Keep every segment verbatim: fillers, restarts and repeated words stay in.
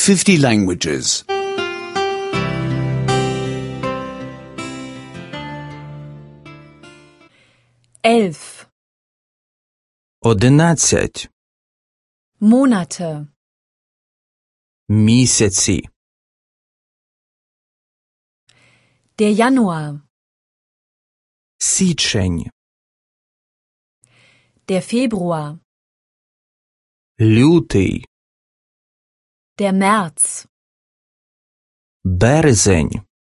fifty languages. Elf. Одинадцять. Monate. Місяці. Der Januar. Січень. Der Februar. Лютий. Der März. Березень.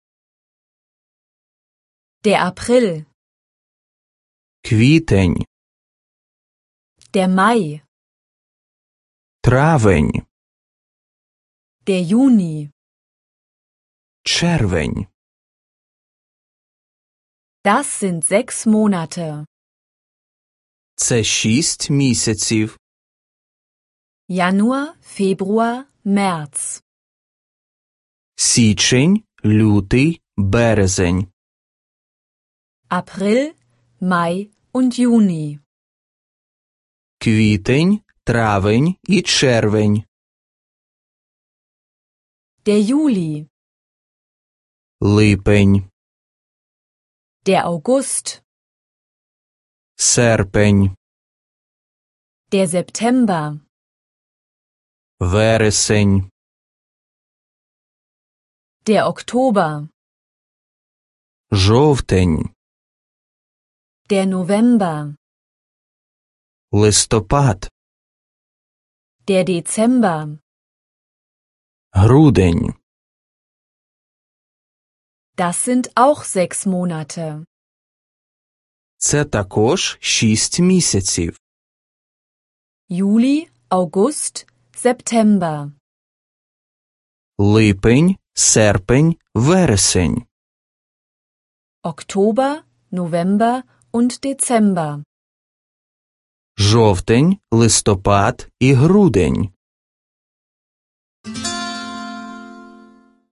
Der April. Квітень. Der Mai. Травень. Der Juni. Червень. Das sind sechs Monate. Це шість місяців. Januar, Februar, März. Січень, лютий, березень. April, Mai und Juni. Квітень, травень і червень. Der Juli. Липень. Der August. Серпень. Der September. Вересень. Der Oktober. Жовтень. Der November. Листопад. Der Dezember. Грудень. Das sind auch sechs Monate. Це також шість місяців. Juli, August, September. Липень, серпень, вересень. Oktober, November und Dezember. Жовтень, листопад і грудень.